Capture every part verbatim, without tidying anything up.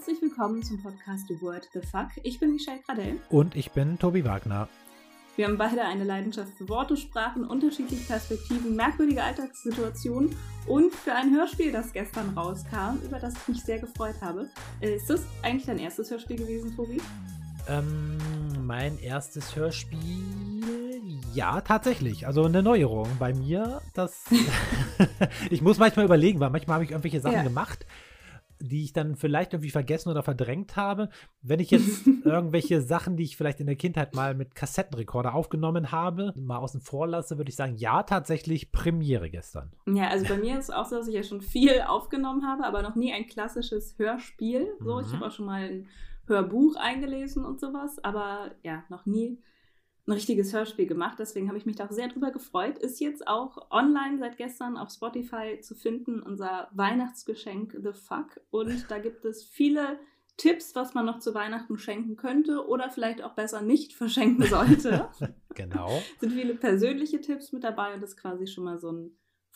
herzlich willkommen zum Podcast What the Fuck. Ich bin Michelle Gradell. Und ich bin Tobi Wagner. Wir haben beide eine Leidenschaft für Worte, Sprachen, unterschiedliche Perspektiven, merkwürdige Alltagssituationen und für ein Hörspiel, das gestern rauskam, über das ich mich sehr gefreut habe. Ist das eigentlich dein erstes Hörspiel gewesen, Tobi? Ähm, mein erstes Hörspiel, ja, tatsächlich. Also eine Neuerung bei mir. Das ich muss manchmal überlegen, weil manchmal habe ich irgendwelche Sachen ja. gemacht, die ich dann vielleicht irgendwie vergessen oder verdrängt habe. Wenn ich jetzt irgendwelche Sachen, die ich vielleicht in der Kindheit mal mit Kassettenrekorder aufgenommen habe, mal außen vor lasse, würde ich sagen, ja, tatsächlich Premiere gestern. Ja, also bei mir ist es auch so, dass ich ja schon viel aufgenommen habe, aber noch nie ein klassisches Hörspiel. So, mhm. Ich habe auch schon mal ein Hörbuch eingelesen und sowas, aber ja, noch nie ein richtiges Hörspiel gemacht. Deswegen habe ich mich da auch sehr drüber gefreut. Ist jetzt auch online seit gestern auf Spotify zu finden, unser Weihnachtsgeschenk The Fuck. Und da gibt es viele Tipps, was man noch zu Weihnachten schenken könnte oder vielleicht auch besser nicht verschenken sollte. Genau. Es sind viele persönliche Tipps mit dabei und das ist quasi schon mal so ein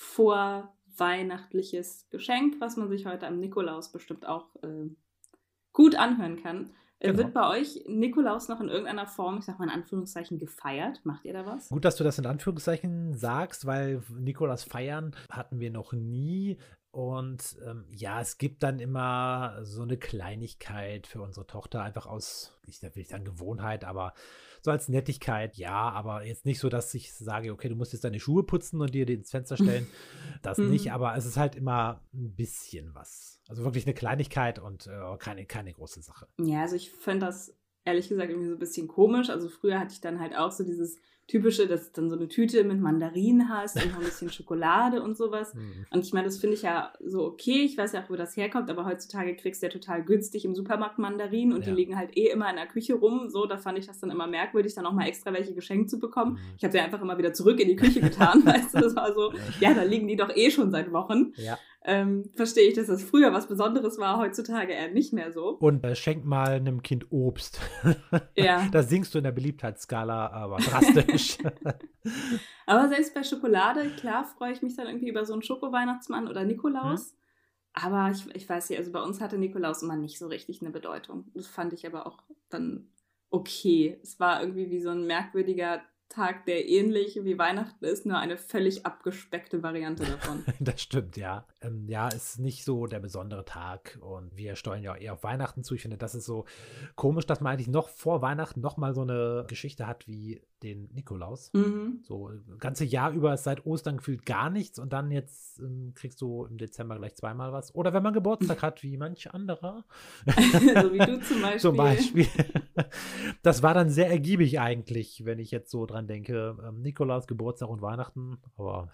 vorweihnachtliches Geschenk, was man sich heute am Nikolaus bestimmt auch äh, gut anhören kann. Genau. Wird bei euch Nikolaus noch in irgendeiner Form, ich sag mal in Anführungszeichen, gefeiert? Macht ihr da was? Gut, dass du das in Anführungszeichen sagst, weil Nikolaus feiern hatten wir noch nie. Und ähm, ja, es gibt dann immer so eine Kleinigkeit für unsere Tochter, einfach aus, ich will nicht sagen Gewohnheit, aber so als Nettigkeit, ja, aber jetzt nicht so, dass ich sage, okay, du musst jetzt deine Schuhe putzen und dir die ins Fenster stellen. Das nicht, aber es ist halt immer ein bisschen was. Also wirklich eine Kleinigkeit und äh, keine, keine große Sache. Ja, also ich finde das ehrlich gesagt irgendwie so ein bisschen komisch. Also früher hatte ich dann halt auch so dieses typische, dass du dann so eine Tüte mit Mandarinen hast und noch ein bisschen Schokolade und sowas. Mhm. Und ich meine, das finde ich ja so okay. Ich weiß ja auch, wo das herkommt, aber heutzutage kriegst du ja total günstig im Supermarkt Mandarinen und ja. die liegen halt eh immer in der Küche rum. So, da fand ich das dann immer merkwürdig, dann auch mal extra welche geschenkt zu bekommen. Mhm. Ich habe sie einfach immer wieder zurück in die Küche getan, weißt du, das war so, ja, da liegen die doch eh schon seit Wochen. Ja. Ähm, verstehe ich, dass das früher was Besonderes war, heutzutage eher nicht mehr so. Und äh, schenk mal einem Kind Obst. Ja. Da sinkst du in der Beliebtheitsskala, aber drastisch. Aber selbst bei Schokolade, klar, freue ich mich dann irgendwie über so einen Schoko-Weihnachtsmann oder Nikolaus. Hm. Aber ich, ich weiß nicht, also bei uns hatte Nikolaus immer nicht so richtig eine Bedeutung. Das fand ich aber auch dann okay. Es war irgendwie wie so ein merkwürdiger Tag, der ähnlich wie Weihnachten ist, nur eine völlig abgespeckte Variante davon. Das stimmt, ja. Ähm, ja, ist nicht so der besondere Tag und wir steuern ja auch eher auf Weihnachten zu. Ich finde, das ist so komisch, dass man eigentlich noch vor Weihnachten noch mal so eine Geschichte hat wie den Nikolaus. Mhm. So das ganze Jahr über ist seit Ostern gefühlt gar nichts und dann jetzt ähm, kriegst du im Dezember gleich zweimal was. Oder wenn man Geburtstag hat, wie manch anderer. So wie du zum Beispiel. Zum Beispiel. Das war dann sehr ergiebig eigentlich, wenn ich jetzt so dran denke. Ähm, Nikolaus, Geburtstag und Weihnachten, aber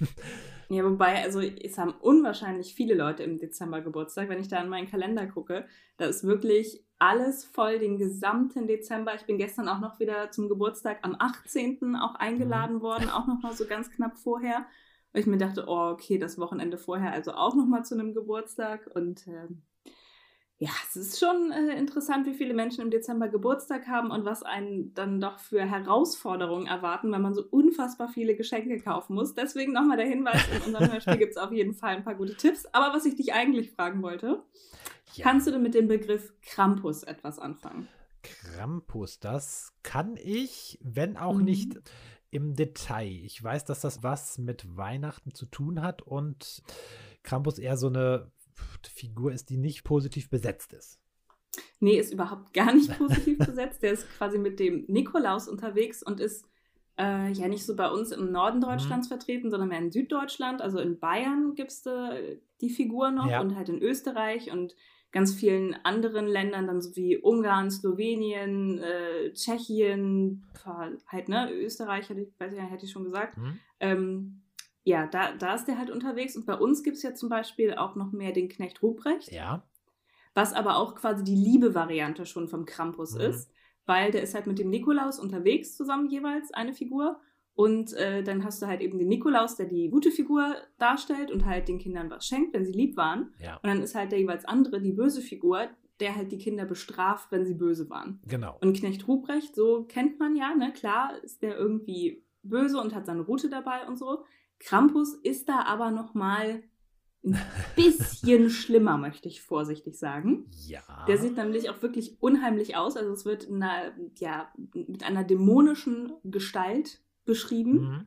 ja, wobei, also es haben unwahrscheinlich viele Leute im Dezember Geburtstag. Wenn ich da in meinen Kalender gucke, da ist wirklich alles voll, den gesamten Dezember. Ich bin gestern auch noch wieder zum Geburtstag am achtzehnten auch eingeladen mhm. worden, auch noch mal so ganz knapp vorher. Weil ich mir dachte, oh, okay, das Wochenende vorher also auch noch mal zu einem Geburtstag. Und äh, ja, es ist schon äh, interessant, wie viele Menschen im Dezember Geburtstag haben und was einen dann doch für Herausforderungen erwarten, weil man so unfassbar viele Geschenke kaufen muss. Deswegen nochmal der Hinweis, in unserem Hörspiel gibt es auf jeden Fall ein paar gute Tipps. Aber was ich dich eigentlich fragen wollte, ja. Kannst du denn mit dem Begriff Krampus etwas anfangen? Krampus, das kann ich, wenn auch mhm. nicht im Detail. Ich weiß, dass das was mit Weihnachten zu tun hat und Krampus eher so eine Figur ist, die nicht positiv besetzt ist. Nee, ist überhaupt gar nicht positiv besetzt. Der ist quasi mit dem Nikolaus unterwegs und ist äh, ja nicht so bei uns im Norden Deutschlands mhm. vertreten, sondern mehr in Süddeutschland. Also in Bayern gibt es äh, die Figur noch ja. und halt in Österreich und ganz vielen anderen Ländern, dann so wie Ungarn, Slowenien, äh, Tschechien, halt, ne, Österreich, hätte ich, weiß ich nicht, hätte ich schon gesagt. Mhm. Ähm, ja, da, da ist der halt unterwegs. Und bei uns gibt es ja zum Beispiel auch noch mehr den Knecht Ruprecht. Ja. Was aber auch quasi die Liebe-Variante schon vom Krampus mhm. ist, weil der ist halt mit dem Nikolaus unterwegs zusammen jeweils, eine Figur. Und äh, dann hast du halt eben den Nikolaus, der die gute Figur darstellt und halt den Kindern was schenkt, wenn sie lieb waren. Ja. Und dann ist halt der jeweils andere, die böse Figur, der halt die Kinder bestraft, wenn sie böse waren. Genau. Und Knecht Ruprecht, so kennt man ja, ne? Klar ist der irgendwie böse und hat seine Rute dabei und so. Krampus ist da aber nochmal ein bisschen schlimmer, möchte ich vorsichtig sagen. Ja. Der sieht nämlich auch wirklich unheimlich aus. Also es wird in einer, ja, mit einer dämonischen Gestalt beschrieben. Mhm.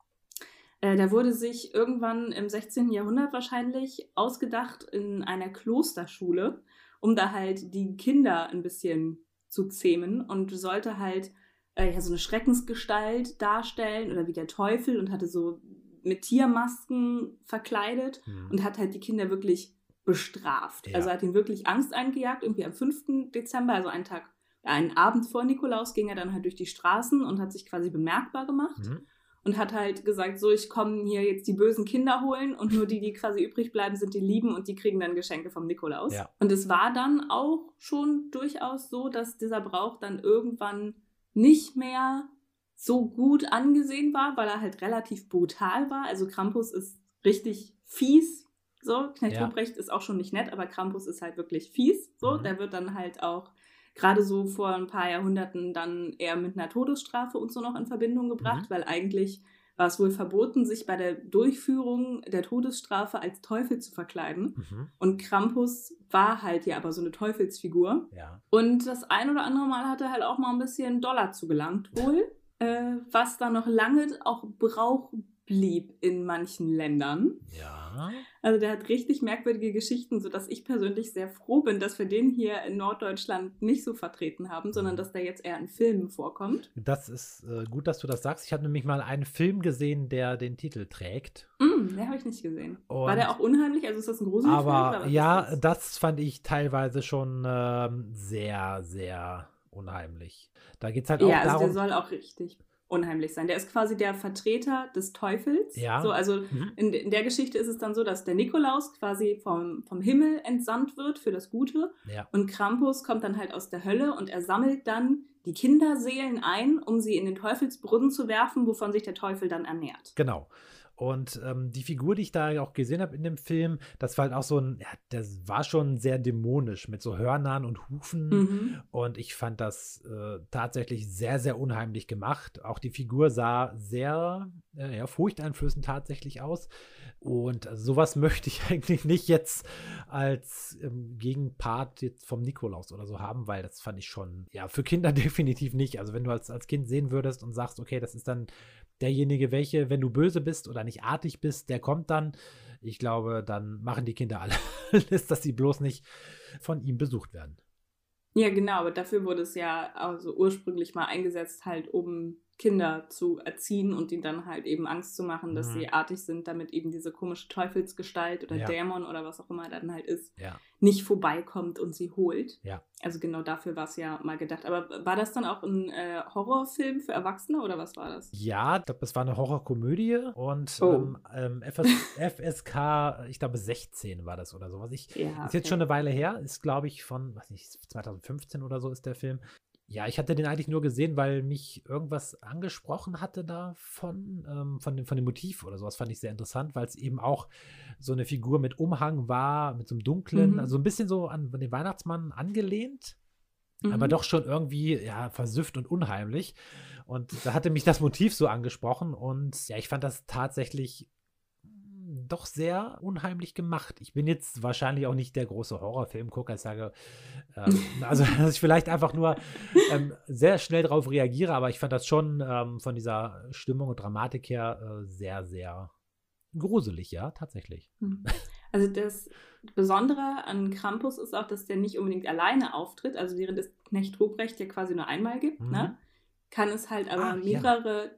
Äh, der wurde sich irgendwann im sechzehnten. Jahrhundert wahrscheinlich ausgedacht in einer Klosterschule, um da halt die Kinder ein bisschen zu zähmen und sollte halt äh, ja, so eine Schreckensgestalt darstellen oder wie der Teufel und hatte so mit Tiermasken verkleidet Mhm. und hat halt die Kinder wirklich bestraft. Ja. Also hat ihnen wirklich Angst eingejagt. Irgendwie am fünften Dezember, also einen Tag, einen Abend vor Nikolaus, ging er dann halt durch die Straßen und hat sich quasi bemerkbar gemacht. Mhm. Und hat halt gesagt, so, ich komme hier jetzt die bösen Kinder holen und nur die, die quasi übrig bleiben, sind die Lieben und die kriegen dann Geschenke vom Nikolaus. Ja. Und es war dann auch schon durchaus so, dass dieser Brauch dann irgendwann nicht mehr so gut angesehen war, weil er halt relativ brutal war. Also Krampus ist richtig fies. So, Knecht Ja. Ruprecht ist auch schon nicht nett, aber Krampus ist halt wirklich fies. So, Mhm. der wird dann halt auch gerade so vor ein paar Jahrhunderten dann eher mit einer Todesstrafe und so noch in Verbindung gebracht, Mhm. weil eigentlich war es wohl verboten, sich bei der Durchführung der Todesstrafe als Teufel zu verkleiden. Mhm. Und Krampus war halt ja aber so eine Teufelsfigur. Ja. Und das ein oder andere Mal hat er halt auch mal ein bisschen Dollar zugelangt wohl, äh, was dann noch lange auch Brauch blieb in manchen Ländern. Ja. Also der hat richtig merkwürdige Geschichten, sodass ich persönlich sehr froh bin, dass wir den hier in Norddeutschland nicht so vertreten haben, sondern dass der jetzt eher in Filmen vorkommt. Das ist äh, gut, dass du das sagst. Ich habe nämlich mal einen Film gesehen, der den Titel trägt. Mm, den habe ich nicht gesehen. Und War der auch unheimlich? Also ist das ein Gruselfilm? Aber oder was ja, ist das? das fand ich teilweise schon ähm, sehr, sehr unheimlich. Da geht es halt auch Ja, also darum. der soll auch richtig unheimlich sein. Der ist quasi der Vertreter des Teufels. Ja. So, also Mhm. in, in der Geschichte ist es dann so, dass der Nikolaus quasi vom, vom Himmel entsandt wird für das Gute. Ja. Und Krampus kommt dann halt aus der Hölle und er sammelt dann die Kinderseelen ein, um sie in den Teufelsbrunnen zu werfen, wovon sich der Teufel dann ernährt. Genau. Und ähm, die Figur, die ich da auch gesehen habe in dem Film, das war halt auch so ein, ja, das war schon sehr dämonisch mit so Hörnern und Hufen. Mhm. Und ich fand das äh, tatsächlich sehr, sehr unheimlich gemacht. Auch die Figur sah sehr äh, ja, furchteinflößend tatsächlich aus. Und also sowas möchte ich eigentlich nicht jetzt als ähm, Gegenpart jetzt vom Nikolaus oder so haben, weil das fand ich schon, ja, für Kinder definitiv nicht. Also wenn du als, als Kind sehen würdest und sagst, okay, das ist dann derjenige, welche, wenn du böse bist oder nicht artig bist, der kommt dann. Ich glaube, dann machen die Kinder alles, dass sie bloß nicht von ihm besucht werden. Ja, genau, aber dafür wurde es ja also ursprünglich mal eingesetzt, halt um Kinder zu erziehen und ihnen dann halt eben Angst zu machen, dass Mhm. sie artig sind, damit eben diese komische Teufelsgestalt oder Ja. Dämon oder was auch immer dann halt ist, Ja. nicht vorbeikommt und sie holt. Ja. Also genau dafür war es ja mal gedacht. Aber war das dann auch ein äh, Horrorfilm für Erwachsene oder was war das? Ja, ich glaube, es war eine Horrorkomödie und Oh. ähm, ähm, F S F S K, ich glaube sechzehn war das oder sowas. Ich, Ja, ist jetzt okay. schon eine Weile her, ist glaube ich von, weiß nicht, zwanzig fünfzehn oder so ist der Film. Ja, ich hatte den eigentlich nur gesehen, weil mich irgendwas angesprochen hatte davon, ähm, von, dem, von dem Motiv oder sowas fand ich sehr interessant, weil es eben auch so eine Figur mit Umhang war, mit so einem dunklen, Mhm. also ein bisschen so an den Weihnachtsmann angelehnt. Mhm. Aber doch schon irgendwie, ja, versüfft und unheimlich. Und da hatte mich das Motiv so angesprochen und ja, ich fand das tatsächlich mm, doch sehr unheimlich gemacht. Ich bin jetzt wahrscheinlich auch nicht der große Horrorfilmgucker. Ich sage, ähm, also, dass ich vielleicht einfach nur ähm, sehr schnell darauf reagiere, aber ich fand das schon ähm, von dieser Stimmung und Dramatik her äh, sehr, sehr gruselig, ja, tatsächlich. Mhm. Also das Besondere an Krampus ist auch, dass der nicht unbedingt alleine auftritt. Also während es Knecht Ruprecht ja quasi nur einmal gibt, Mhm. ne, kann es halt aber Ah, ja. mehrere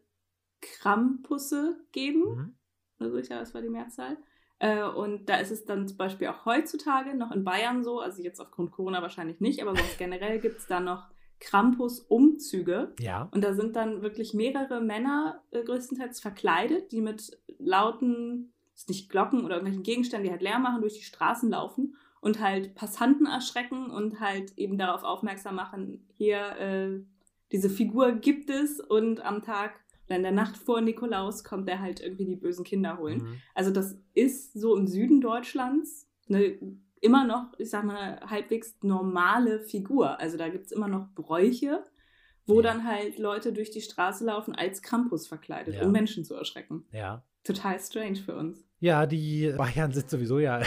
Krampusse geben. Mhm. Oder so, ich glaube, das war die Mehrzahl. Äh, und da ist es dann zum Beispiel auch heutzutage noch in Bayern so, also jetzt aufgrund Corona wahrscheinlich nicht, aber sonst generell gibt es da noch Krampus-Umzüge. Ja. Und da sind dann wirklich mehrere Männer äh, größtenteils verkleidet, die mit lauten, ist nicht Glocken oder irgendwelchen Gegenständen, die halt Lärm machen, durch die Straßen laufen und halt Passanten erschrecken und halt eben darauf aufmerksam machen, hier, äh, diese Figur gibt es und am Tag oder in der Nacht vor Nikolaus kommt er halt irgendwie die bösen Kinder holen. Mhm. Also das ist so im Süden Deutschlands eine immer noch, ich sag mal, halbwegs normale Figur. Also da gibt es immer noch Bräuche, wo Ja. dann halt Leute durch die Straße laufen als Krampus verkleidet, Ja. um Menschen zu erschrecken. Ja. Total strange für uns. Ja, die Bayern sind sowieso ja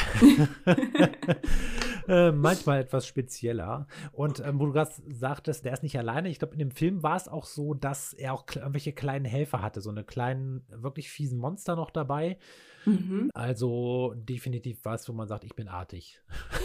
äh, manchmal etwas spezieller. Und ähm, wo du gerade sagtest, der ist nicht alleine. Ich glaube, in dem Film war es auch so, dass er auch kle- irgendwelche kleinen Helfer hatte, so eine kleinen, wirklich fiesen Monster noch dabei. Mhm. Also definitiv was, wo man sagt, ich bin artig.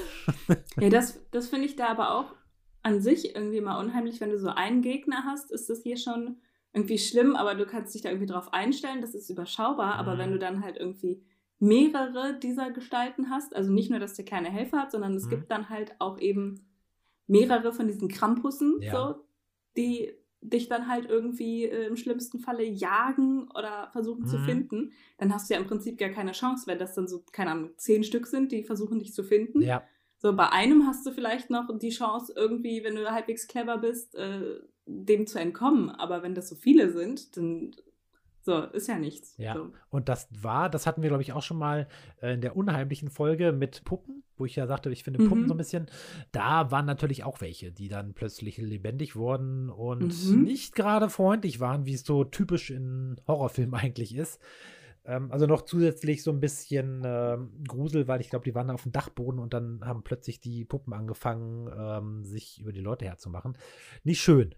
Ja, das, das finde ich da aber auch an sich irgendwie mal unheimlich. Wenn du so einen Gegner hast, ist das hier schon irgendwie schlimm, aber du kannst dich da irgendwie drauf einstellen, das ist überschaubar. Aber wenn du Mhm. dann halt irgendwie mehrere dieser Gestalten hast, also nicht nur, dass der kleine Helfer hat, sondern es Mhm. gibt dann halt auch eben mehrere von diesen Krampussen, Ja. so, die dich dann halt irgendwie äh, im schlimmsten Falle jagen oder versuchen zu Mhm. finden, dann hast du ja im Prinzip gar keine Chance, wenn das dann so, keine Ahnung, zehn Stück sind, die versuchen dich zu finden. Ja. So, bei einem hast du vielleicht noch die Chance, irgendwie, wenn du halbwegs clever bist, äh, dem zu entkommen. Aber wenn das so viele sind, dann so, ist ja nichts. Ja, So. und das war, das hatten wir, glaube ich, auch schon mal äh, in der unheimlichen Folge mit Puppen, wo ich ja sagte, ich finde Puppen Mhm. so ein bisschen, da waren natürlich auch welche, die dann plötzlich lebendig wurden und Mhm. nicht gerade freundlich waren, wie es so typisch in Horrorfilmen eigentlich ist. Ähm, also noch zusätzlich so ein bisschen ähm, Grusel, weil ich glaube, die waren auf dem Dachboden und dann haben plötzlich die Puppen angefangen, ähm, sich über die Leute herzumachen. Nicht schön.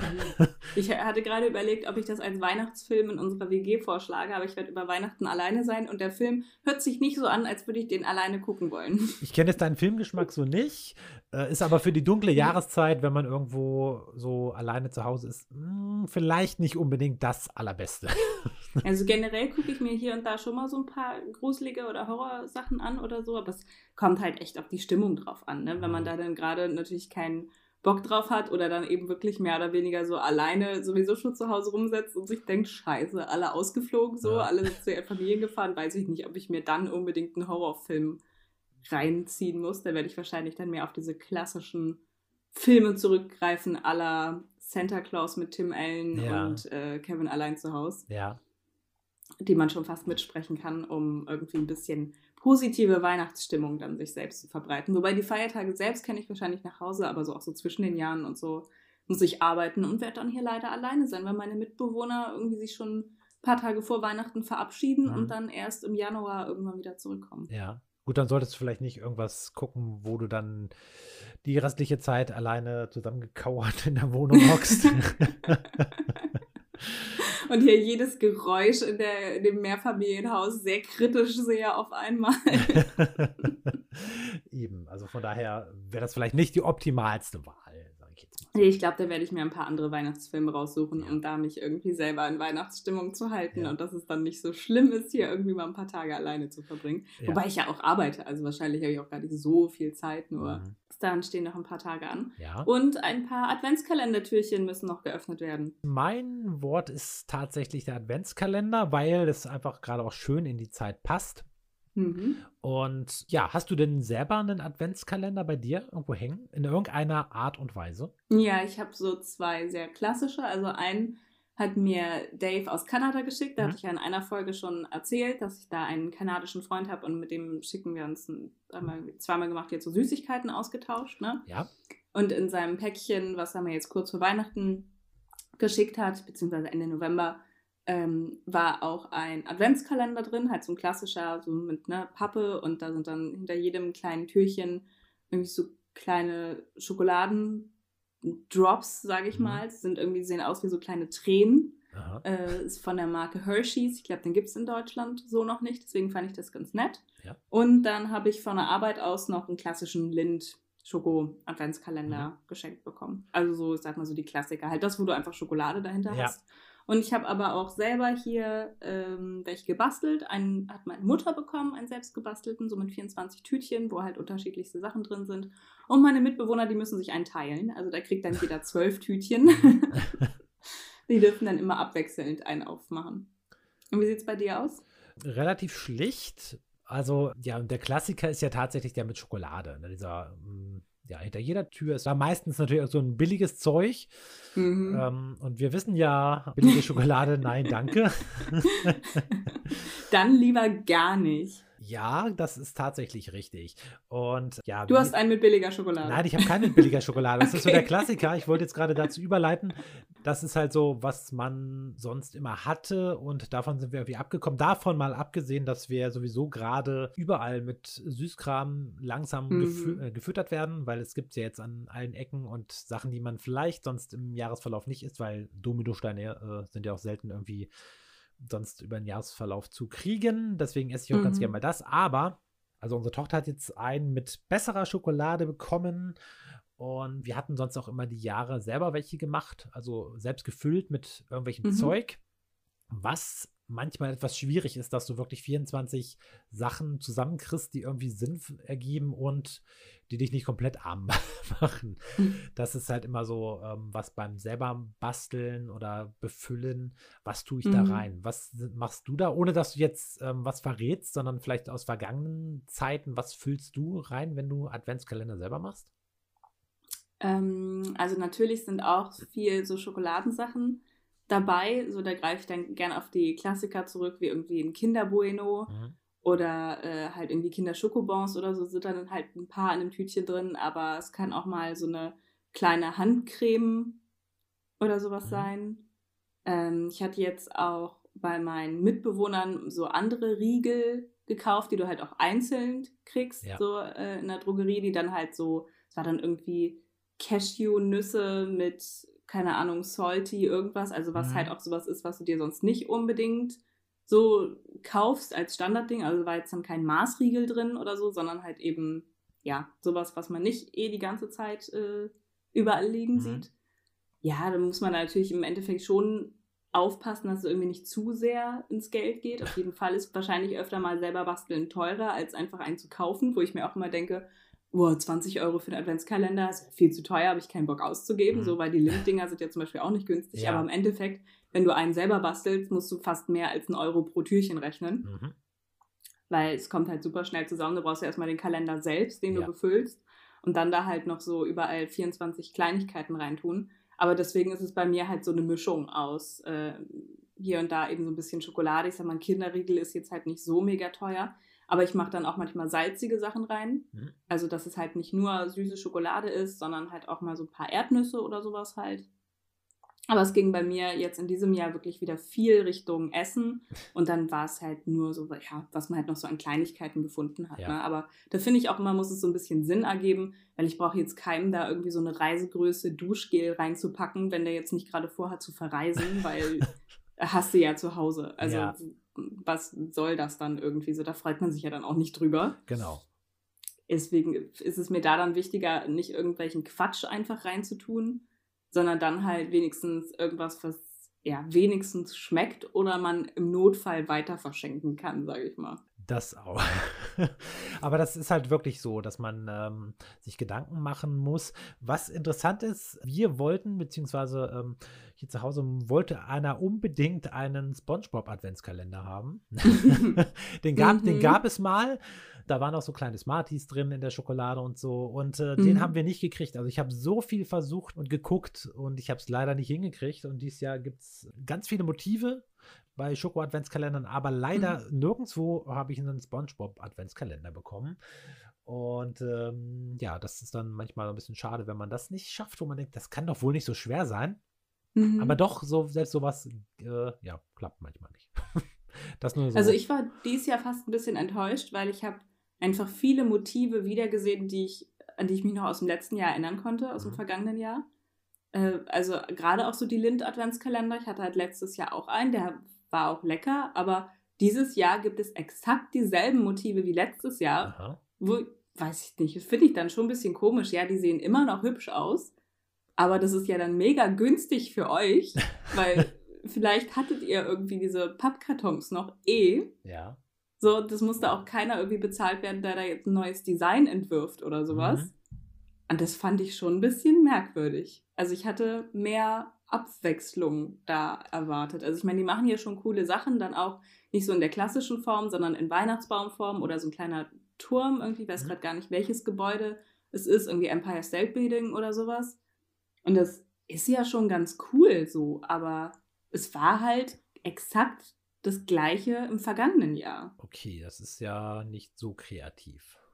Ich hatte gerade überlegt, ob ich das als Weihnachtsfilm in unserer W G vorschlage, aber ich werde über Weihnachten alleine sein und der Film hört sich nicht so an, als würde ich den alleine gucken wollen. Ich kenne jetzt deinen Filmgeschmack so nicht, äh, ist aber für die dunkle Jahreszeit, wenn man irgendwo so alleine zu Hause ist, mh, vielleicht nicht unbedingt das Allerbeste. Also generell gucke ich mir hier und da schon mal so ein paar gruselige oder Horrorsachen an oder so, aber es kommt halt echt auf die Stimmung drauf an, ne? Wenn man da dann gerade natürlich keinen Bock drauf hat oder dann eben wirklich mehr oder weniger so alleine sowieso schon zu Hause rumsetzt und sich denkt, scheiße, alle ausgeflogen so, Ja. alle sind zu ihren Familien gefahren, weiß ich nicht, ob ich mir dann unbedingt einen Horrorfilm reinziehen muss. Da werde ich wahrscheinlich dann mehr auf diese klassischen Filme zurückgreifen, à la Santa Claus mit Tim Allen Ja. und äh, Kevin allein zu Hause, Ja, die man schon fast mitsprechen kann, um irgendwie ein bisschen positive Weihnachtsstimmung dann sich selbst zu verbreiten. Wobei die Feiertage selbst kenne ich wahrscheinlich nach Hause, aber so auch so zwischen den Jahren und so muss ich arbeiten und werde dann hier leider alleine sein, weil meine Mitbewohner irgendwie sich schon ein paar Tage vor Weihnachten verabschieden Mhm. und dann erst im Januar irgendwann wieder zurückkommen. ja. Gut, dann solltest du vielleicht nicht irgendwas gucken, wo du dann die restliche Zeit alleine zusammengekauert in der Wohnung hockst. Und hier jedes Geräusch in, der, in dem Mehrfamilienhaus sehr kritisch sehe auf einmal. Eben, also von daher wäre das vielleicht nicht die optimalste Wahl, sage ich jetzt mal. Nee, ich glaube, da werde ich mir ein paar andere Weihnachtsfilme raussuchen, Ja. um da mich irgendwie selber in Weihnachtsstimmung zu halten Ja. und dass es dann nicht so schlimm ist, hier irgendwie mal ein paar Tage alleine zu verbringen. Ja. Wobei ich ja auch arbeite, also wahrscheinlich habe ich auch gar nicht so viel Zeit, nur Mhm. bis dahin stehen noch ein paar Tage an. Ja. Und ein paar Adventskalendertürchen müssen noch geöffnet werden. Mein Wort ist tatsächlich der Adventskalender, weil es einfach gerade auch schön in die Zeit passt. Mhm. Und ja, hast du denn selber einen Adventskalender bei dir irgendwo hängen? In irgendeiner Art und Weise? Ja, ich habe so zwei sehr klassische. Also einen hat mir Dave aus Kanada geschickt. Da Mhm. hatte ich ja in einer Folge schon erzählt, dass ich da einen kanadischen Freund habe und mit dem schicken wir uns ein, einmal, zweimal gemacht, jetzt so Süßigkeiten ausgetauscht. Ne? Ja. Und in seinem Päckchen, was er mir jetzt kurz vor Weihnachten geschickt hat, beziehungsweise Ende November, ähm, war auch ein Adventskalender drin, halt so ein klassischer, so mit ne, Pappe und da sind dann hinter jedem kleinen Türchen irgendwie so kleine Schokoladendrops, sage ich Mhm. mal. Die sind irgendwie, sehen aus wie so kleine Tränen. Aha. Äh, ist von der Marke Hershey's. Ich glaube, den gibt es in Deutschland so noch nicht, deswegen fand ich das ganz nett. Ja. Und dann habe ich von der Arbeit aus noch einen klassischen Lind Schoko-Adventskalender Mhm. geschenkt bekommen. Also so, ich sag mal so die Klassiker. Halt das, wo du einfach Schokolade dahinter Ja. hast. Und ich habe aber auch selber hier ähm, welche gebastelt. Einen hat meine Mutter bekommen, einen selbst gebastelten, so mit vierundzwanzig Tütchen, wo halt unterschiedlichste Sachen drin sind. Und meine Mitbewohner, die müssen sich einen teilen. Also da kriegt dann jeder zwölf Tütchen. Die dürfen dann immer abwechselnd einen aufmachen. Und wie sieht es bei dir aus? Relativ schlicht. Also, ja, und der Klassiker ist ja tatsächlich der mit Schokolade. Ne? Dieser, mm, ja, hinter jeder Tür ist da meistens natürlich auch so ein billiges Zeug. Mhm. Ähm, und wir wissen ja, billige Schokolade, nein, danke. Dann lieber gar nicht. Ja, das ist tatsächlich richtig. Und ja, Du wie- hast einen mit billiger Schokolade. Nein, ich habe keine mit billiger Schokolade. Das ist so Okay. der Klassiker. Ich wollte jetzt gerade dazu überleiten. Das ist halt so, was man sonst immer hatte und davon sind wir irgendwie abgekommen. Davon mal abgesehen, dass wir sowieso gerade überall mit Süßkram langsam gefü Mhm. äh, gefüttert werden, weil es gibt ja jetzt an allen Ecken und Sachen, die man vielleicht sonst im Jahresverlauf nicht isst, weil Dominosteine äh, sind ja auch selten irgendwie sonst über den Jahresverlauf zu kriegen. Deswegen esse ich auch ganz gerne mal Mhm. das. Aber, also unsere Tochter hat jetzt einen mit besserer Schokolade bekommen. Und wir hatten sonst auch immer die Jahre selber welche gemacht, also selbst gefüllt mit irgendwelchem Mhm. Zeug, was manchmal etwas schwierig ist, dass du wirklich vierundzwanzig Sachen zusammenkriegst, die irgendwie Sinn f- ergeben und die dich nicht komplett arm machen. Mhm. Das ist halt immer so, ähm, was beim selber basteln oder befüllen, was tue ich da Mhm. rein? Was s- machst du da, ohne dass du jetzt ähm, was verrätst, sondern vielleicht aus vergangenen Zeiten, was füllst du rein, wenn du Adventskalender selber machst? Ähm, also natürlich sind auch viel so Schokoladensachen dabei. So, da greife ich dann gerne auf die Klassiker zurück, wie irgendwie ein Kinder Bueno Mhm. oder äh, halt irgendwie Kinder Schokobons oder so sind dann halt ein paar in einem Tütchen drin, aber es kann auch mal so eine kleine Handcreme oder sowas Mhm. sein. Ähm, ich hatte jetzt auch bei meinen Mitbewohnern so andere Riegel gekauft, die du halt auch einzeln kriegst, Ja. so äh, in der Drogerie, die dann halt so, es war dann irgendwie Cashew-Nüsse mit, keine Ahnung, Salty, irgendwas, also was halt Mhm. auch sowas ist, was du dir sonst nicht unbedingt so kaufst als Standardding. Also war jetzt dann kein Maßriegel drin oder so, sondern halt eben, ja, sowas, was man nicht eh die ganze Zeit äh, überall liegen Mhm. sieht. Ja, dann muss man natürlich im Endeffekt schon aufpassen, dass es irgendwie nicht zu sehr ins Geld geht. Auf jeden Fall ist wahrscheinlich öfter mal selber basteln teurer, als einfach einen zu kaufen, wo ich mir auch immer denke, boah, zwanzig Euro für einen Adventskalender ist viel zu teuer, habe ich keinen Bock auszugeben, Mhm. so, weil die Lind-Dinger sind ja zum Beispiel auch nicht günstig, aber Ja. im Endeffekt, wenn du einen selber bastelst, musst du fast mehr als einen Euro pro Türchen rechnen, Mhm. weil es kommt halt super schnell zusammen. Du brauchst ja erstmal den Kalender selbst, den du Ja. befüllst und dann da halt noch so überall vierundzwanzig Kleinigkeiten reintun. Aber deswegen ist es bei mir halt so eine Mischung aus äh, hier und da eben so ein bisschen Schokolade. Ich sag mal, ein Kinderriegel ist jetzt halt nicht so mega teuer, aber ich mache dann auch manchmal salzige Sachen rein. Mhm. Also, dass es halt nicht nur süße Schokolade ist, sondern halt auch mal so ein paar Erdnüsse oder sowas halt. Aber es ging bei mir jetzt in diesem Jahr wirklich wieder viel Richtung Essen. Und dann war es halt nur so, ja, was man halt noch so an Kleinigkeiten gefunden hat. Ja. Ne? Aber da finde ich auch immer, muss es so ein bisschen Sinn ergeben, weil ich brauche jetzt keinem da irgendwie so eine Reisegröße Duschgel reinzupacken, wenn der jetzt nicht gerade vorhat zu verreisen, weil hast du ja zu Hause. Also Ja, was soll das dann irgendwie so? Da freut man sich ja dann auch nicht drüber. genau. Deswegen ist es mir da dann wichtiger, nicht irgendwelchen Quatsch einfach reinzutun, sondern dann halt wenigstens irgendwas, was ja wenigstens schmeckt oder man im Notfall weiter verschenken kann, sage ich mal. Das auch. Aber das ist halt wirklich so, dass man ähm, sich Gedanken machen muss. Was interessant ist, wir wollten, beziehungsweise ähm, hier zu Hause wollte einer unbedingt einen SpongeBob-Adventskalender haben. Den gab, den Mhm. gab es mal. Da waren auch so kleine Smarties drin in der Schokolade und so. Und äh, den haben Mhm. wir nicht gekriegt. Also ich habe so viel versucht und geguckt und ich habe es leider nicht hingekriegt. Und dieses Jahr gibt es ganz viele Motive bei Schoko-Adventskalendern, aber leider Mhm. nirgendwo habe ich einen SpongeBob-Adventskalender bekommen. Und ähm, ja, das ist dann manchmal ein bisschen schade, wenn man das nicht schafft, wo man denkt, das kann doch wohl nicht so schwer sein. Aber Mhm. doch, so, selbst sowas, äh, ja, klappt manchmal nicht. Das nur Also so. ich war dieses Jahr fast ein bisschen enttäuscht, weil ich habe einfach viele Motive wiedergesehen, die ich, an die ich mich noch aus dem letzten Jahr erinnern konnte, aus dem Mhm. vergangenen Jahr. Äh, also gerade auch so die Lind-Adventskalender. Ich hatte halt letztes Jahr auch einen, der war auch lecker, aber dieses Jahr gibt es exakt dieselben Motive wie letztes Jahr, Aha. wo, weiß ich nicht, das finde ich dann schon ein bisschen komisch. Ja, die sehen immer noch hübsch aus, aber das ist ja dann mega günstig für euch, weil vielleicht hattet ihr irgendwie diese Pappkartons noch eh. Ja. So, das musste auch keiner irgendwie bezahlt werden, der da jetzt ein neues Design entwirft oder Mhm. sowas. Und das fand ich schon ein bisschen merkwürdig. Also ich hatte mehr Abwechslung da erwartet. Also ich meine, die machen hier schon coole Sachen, dann auch nicht so in der klassischen Form, sondern in Weihnachtsbaumform oder so ein kleiner Turm, irgendwie, ich weiß Mhm. gerade gar nicht, welches Gebäude es ist, irgendwie Empire State Building oder sowas. Und das ist ja schon ganz cool so, aber es war halt exakt das gleiche im vergangenen Jahr. Okay, das ist ja nicht so kreativ.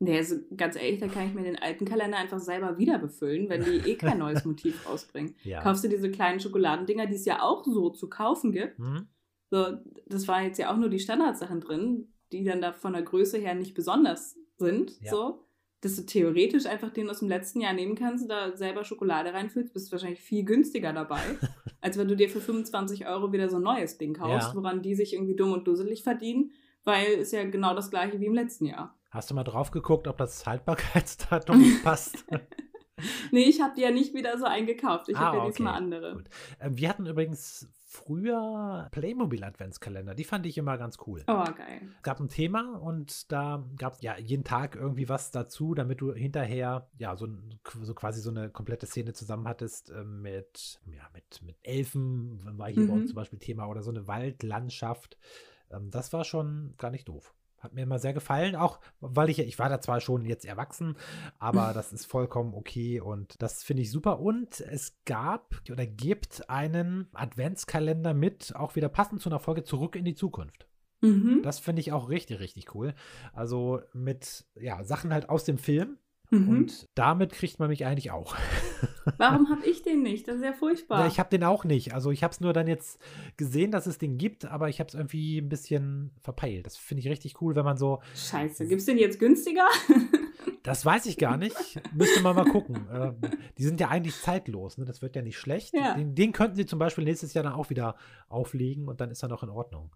Nee, also ganz ehrlich, da kann ich mir den alten Kalender einfach selber wieder befüllen, wenn die eh kein neues Motiv rausbringen. Ja. Kaufst du diese kleinen Schokoladendinger, die es ja auch so zu kaufen gibt. Hm? So, das waren jetzt ja auch nur die Standardsachen drin, die dann da von der Größe her nicht besonders sind. Ja. So, dass du theoretisch einfach den aus dem letzten Jahr nehmen kannst, da selber Schokolade reinfüllst, bist du wahrscheinlich viel günstiger dabei, als wenn du dir für fünfundzwanzig Euro wieder so ein neues Ding kaufst, Ja. woran die sich irgendwie dumm und dusselig verdienen, weil es ja genau das gleiche wie im letzten Jahr. Hast du mal drauf geguckt, ob das Haltbarkeitsdatum passt? Nee, ich habe die ja nicht wieder so eingekauft. Ich Ah, habe ja okay. diesmal andere. Gut. Ähm, wir hatten übrigens früher Playmobil-Adventskalender. Die fand ich immer ganz cool. Oh, geil. Es gab ein Thema und da gab es ja jeden Tag irgendwie was dazu, damit du hinterher ja so, so quasi so eine komplette Szene zusammen hattest äh, mit, ja, mit, mit Elfen, war hier bei uns Mhm. zum Beispiel Thema, oder so eine Waldlandschaft. Ähm, das war schon gar nicht doof. Hat mir immer sehr gefallen, auch weil ich, ich war da zwar schon jetzt erwachsen, aber das ist vollkommen okay und das finde ich super. Und es gab oder gibt einen Adventskalender mit, auch wieder passend zu einer Folge Zurück in die Zukunft. Mhm. Das finde ich auch richtig, richtig cool. Also mit, ja, Sachen halt aus dem Film. Mhm. Und damit kriegt man mich eigentlich auch. Warum habe ich den nicht? Das ist ja furchtbar. Ja, ich habe den auch nicht. Also ich habe es nur dann jetzt gesehen, dass es den gibt, aber ich habe es irgendwie ein bisschen verpeilt. Das finde ich richtig cool, wenn man so, Scheiße, gibt's den jetzt günstiger? das weiß ich gar nicht, müsste man mal gucken. Ähm, die sind ja eigentlich zeitlos, ne? Das wird ja nicht schlecht. Ja. Den, den könnten sie zum Beispiel nächstes Jahr dann auch wieder auflegen und dann ist er noch in Ordnung.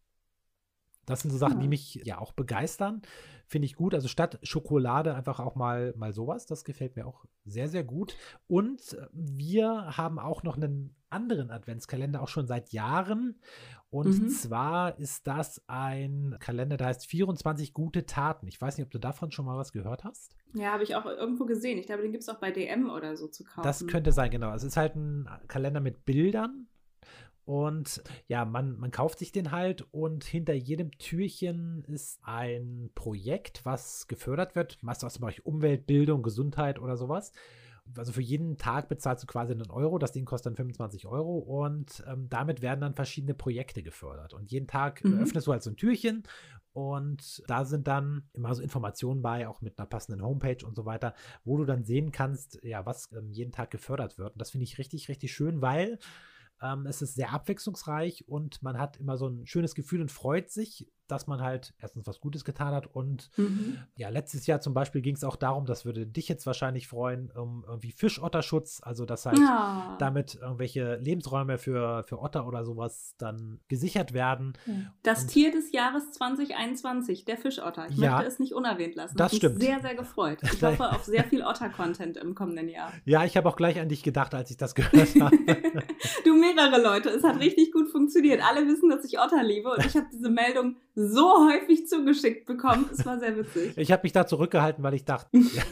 Das sind so Sachen, die Ja. mich ja auch begeistern. Finde ich gut. Also statt Schokolade einfach auch mal, mal sowas. Das gefällt mir auch sehr, sehr gut. Und wir haben auch noch einen anderen Adventskalender, auch schon seit Jahren. Und Mhm. zwar ist das ein Kalender, der heißt vierundzwanzig gute Taten. Ich weiß nicht, ob du davon schon mal was gehört hast. Ja, habe ich auch irgendwo gesehen. Ich glaube, den gibt es auch bei D M oder so zu kaufen. Das könnte sein, genau. Es ist halt ein Kalender mit Bildern. Und ja, man, man kauft sich den halt und hinter jedem Türchen ist ein Projekt, was gefördert wird, meist aus dem Bereich Umwelt, Bildung, Gesundheit oder sowas. Also für jeden Tag bezahlst du quasi einen Euro, das Ding kostet dann fünfundzwanzig Euro und ähm, damit werden dann verschiedene Projekte gefördert. Und jeden Tag Mhm. öffnest du halt so ein Türchen und da sind dann immer so Informationen bei, auch mit einer passenden Homepage und so weiter, wo du dann sehen kannst, ja, was ähm, jeden Tag gefördert wird. Und das finde ich richtig, richtig schön, weil Ähm, es ist sehr abwechslungsreich und man hat immer so ein schönes Gefühl und freut sich, dass man halt erstens was Gutes getan hat. Und Mhm. ja, letztes Jahr zum Beispiel ging es auch darum, das würde dich jetzt wahrscheinlich freuen, um irgendwie Fischotterschutz, also dass halt Ja. damit irgendwelche Lebensräume für, für Otter oder sowas dann gesichert werden. Das Und- Tier des Jahres zwanzig einundzwanzig, der Fischotter. Ich Ja, möchte es nicht unerwähnt lassen. das Hat mich stimmt. sehr, sehr gefreut. Ich hoffe auf sehr viel Otter-Content im kommenden Jahr. Ja, ich habe auch gleich an dich gedacht, als ich das gehört habe. Du, mehrere Leute. Es hat richtig gut funktioniert. Alle wissen, dass ich Otter liebe und ich habe diese Meldung so häufig zugeschickt bekommen. Es war sehr witzig. Ich habe mich da zurückgehalten, weil ich dachte,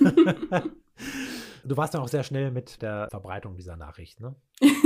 du warst ja auch sehr schnell mit der Verbreitung dieser Nachricht, ne?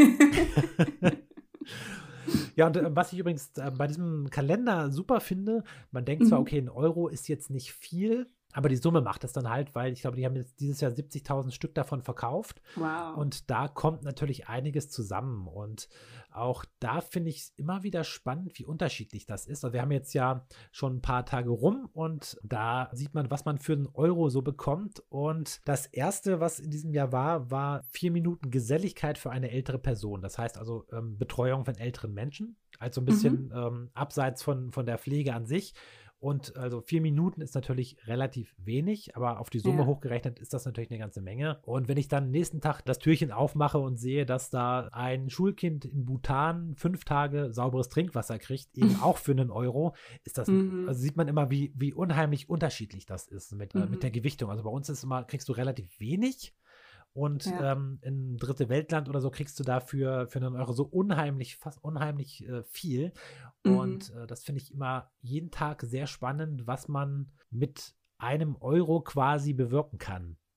Ja, und äh, was ich übrigens äh, bei diesem Kalender super finde, man denkt zwar, Mhm. okay, ein Euro ist jetzt nicht viel, aber die Summe macht es dann halt, weil ich glaube, die haben jetzt dieses Jahr siebzigtausend Stück davon verkauft. Wow. Und da kommt natürlich einiges zusammen. Und auch da finde ich es immer wieder spannend, wie unterschiedlich das ist. Also wir haben jetzt ja schon ein paar Tage rum und da sieht man, was man für einen Euro so bekommt. Und das erste, was in diesem Jahr war, war vier Minuten Geselligkeit für eine ältere Person. Das heißt also ähm, Betreuung von älteren Menschen. Also ein bisschen ähm, abseits von, von der Pflege an sich. Und also vier Minuten ist natürlich relativ wenig, aber auf die Summe Ja. hochgerechnet ist das natürlich eine ganze Menge. Und wenn ich dann nächsten Tag das Türchen aufmache und sehe, dass da ein Schulkind in Bhutan fünf Tage sauberes Trinkwasser kriegt, eben auch für einen Euro, ist das, Mhm. also sieht man immer, wie, wie unheimlich unterschiedlich das ist mit, äh, Mhm. mit der Gewichtung. Also bei uns ist immer, kriegst du relativ wenig. Und Ja. ähm, in dritte Weltland oder so kriegst du dafür für einen Euro so unheimlich, fast unheimlich äh, viel. Mhm. Und äh, das finde ich immer jeden Tag sehr spannend, was man mit einem Euro quasi bewirken kann.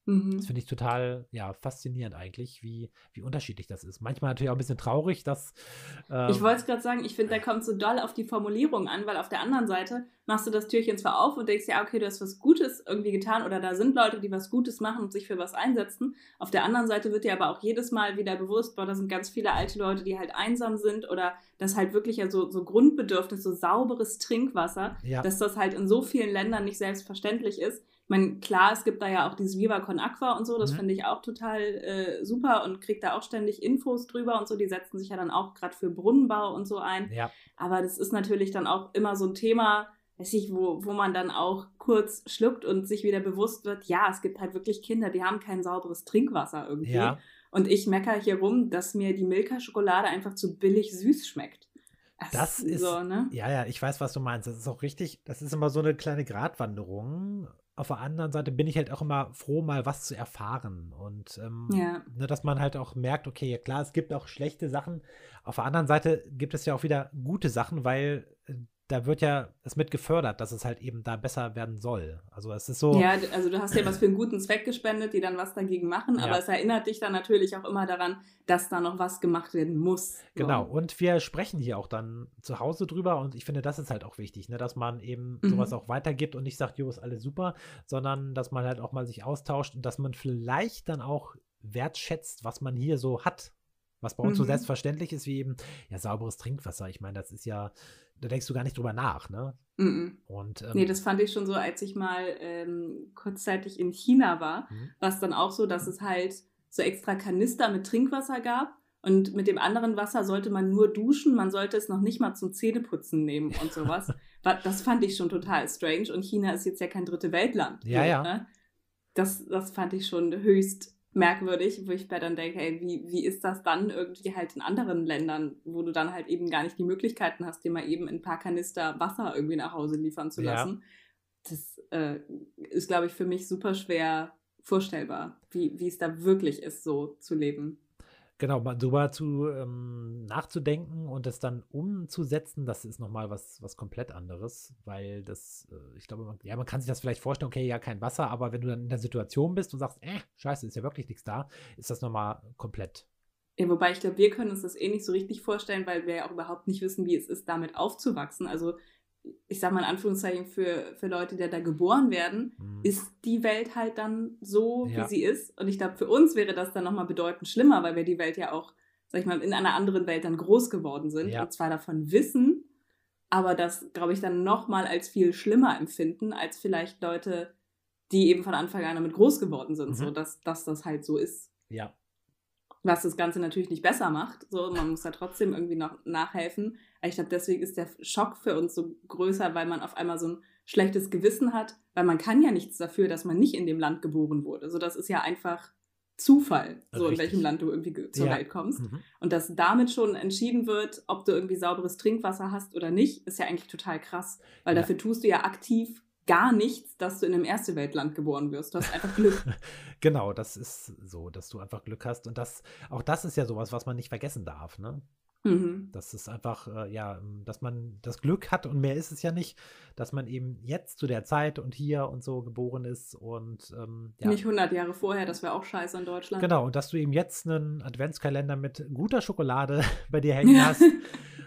Das Mhm. finde ich total, ja, faszinierend eigentlich, wie, wie unterschiedlich das ist. Manchmal natürlich auch ein bisschen traurig, dass, Ich ähm, wollte es gerade sagen, ich finde, da kommt so doll auf die Formulierung an, weil auf der anderen Seite machst du das Türchen zwar auf und denkst ja, okay, du hast was Gutes irgendwie getan oder da sind Leute, die was Gutes machen und sich für was einsetzen. Auf der anderen Seite wird dir aber auch jedes Mal wieder bewusst, boah, da sind ganz viele alte Leute, die halt einsam sind oder das halt wirklich ja so, so Grundbedürfnis, so sauberes Trinkwasser, ja, dass das halt in so vielen Ländern nicht selbstverständlich ist. Ich meine, klar, es gibt da ja auch dieses Viva Con Aqua und so, das mhm, finde ich auch total äh, super und kriegt da auch ständig Infos drüber und so. Die setzen sich ja dann auch gerade für Brunnenbau und so ein. ja, Aber das ist natürlich dann auch immer so ein Thema, weiß ich, wo, wo man dann auch kurz schluckt und sich wieder bewusst wird, ja, es gibt halt wirklich Kinder, die haben kein sauberes Trinkwasser irgendwie. ja. Und ich meckere hier rum, dass mir die Milka-Schokolade einfach zu billig süß schmeckt. Das Das ist so, ist, ne? ja, ja, ich weiß, was du meinst. Das ist auch richtig. Das ist immer so eine kleine Gratwanderung. Auf der anderen Seite bin ich halt auch immer froh, mal was zu erfahren. Und ähm, Ja. ne, dass man halt auch merkt, okay, ja klar, es gibt auch schlechte Sachen. Auf der anderen Seite gibt es ja auch wieder gute Sachen, weil äh, da wird ja es mit gefördert, dass es halt eben da besser werden soll. Also es ist so, Ja, d- also du hast ja was für einen guten Zweck gespendet, die dann was dagegen machen, aber ja. es erinnert dich dann natürlich auch immer daran, dass da noch was gemacht werden muss. Genau, So. und wir sprechen hier auch dann zu Hause drüber und ich finde, das ist halt auch wichtig, ne, dass man eben sowas Mhm. auch weitergibt und nicht sagt, jo, ist alles super, sondern dass man halt auch mal sich austauscht und dass man vielleicht dann auch wertschätzt, was man hier so hat. Was bei uns so Mhm. selbstverständlich ist, wie eben, ja, sauberes Trinkwasser. Ich meine, das ist ja, da denkst du gar nicht drüber nach, ne? Mhm. Und, Nee, ähm, das fand ich schon so, als ich mal ähm, kurzzeitig in China war, hm, war es dann auch so, dass es halt so extra Kanister mit Trinkwasser gab und mit dem anderen Wasser sollte man nur duschen, man sollte es noch nicht mal zum Zähneputzen nehmen und sowas. Wa- Das fand ich schon total strange und China ist jetzt ja kein dritte Weltland. ja, So, ja, ne? Das, das fand ich schon höchst merkwürdig, wo ich mir dann denke, ey, wie, wie ist das dann irgendwie halt in anderen Ländern, wo du dann halt eben gar nicht die Möglichkeiten hast, dir mal eben ein paar Kanister Wasser irgendwie nach Hause liefern zu ja. lassen. Das äh, ist, glaube ich, für mich super schwer vorstellbar, wie, wie es da wirklich ist, so zu leben. Genau, mal drüber zu ähm, nachzudenken und das dann umzusetzen, das ist nochmal was, was komplett anderes, weil das, äh, ich glaube, man, ja, man kann sich das vielleicht vorstellen, okay, ja, kein Wasser, aber wenn du dann in der Situation bist und sagst, äh, scheiße, ist ja wirklich nichts da, ist das nochmal komplett. Ja, wobei ich glaube, wir können uns das eh nicht so richtig vorstellen, weil wir ja auch überhaupt nicht wissen, wie es ist, damit aufzuwachsen. Also ich sag mal in Anführungszeichen, für, für Leute, die da geboren werden, Hm, ist die Welt halt dann so, wie ja, sie ist. Und ich glaube, für uns wäre das dann nochmal bedeutend schlimmer, weil wir die Welt ja auch, sag ich mal, in einer anderen Welt dann groß geworden sind ja, und zwar davon wissen, aber das, glaube ich, dann nochmal als viel schlimmer empfinden, als vielleicht Leute, die eben von Anfang an damit groß geworden sind, so mhm, dass, dass das halt so ist. ja, Was das Ganze natürlich nicht besser macht. So, man muss da trotzdem irgendwie noch nachhelfen. Aber ich glaube, deswegen ist der Schock für uns so größer, weil man auf einmal so ein schlechtes Gewissen hat, weil man kann ja nichts dafür, dass man nicht in dem Land geboren wurde. So, das ist ja einfach Zufall, so in welchem richtig. Land du irgendwie ge- zur Ja, Welt kommst. mhm, Und dass damit schon entschieden wird, ob du irgendwie sauberes Trinkwasser hast oder nicht, ist ja eigentlich total krass. Weil ja. dafür tust du ja aktiv gar nichts, dass du in einem Erste-Welt-Land geboren wirst. Du hast einfach Glück. Genau, das ist so, dass du einfach Glück hast und das, auch das ist ja sowas, was man nicht vergessen darf, ne? Mhm. Das ist einfach, äh, ja, ähm, dass man das Glück hat und mehr ist es ja nicht, dass man eben jetzt zu der Zeit und hier und so geboren ist und ähm, ja, Nicht hundert Jahre vorher, das wäre auch scheiße in Deutschland. genau, und dass du eben jetzt einen Adventskalender mit guter Schokolade bei dir hängen Ja. hast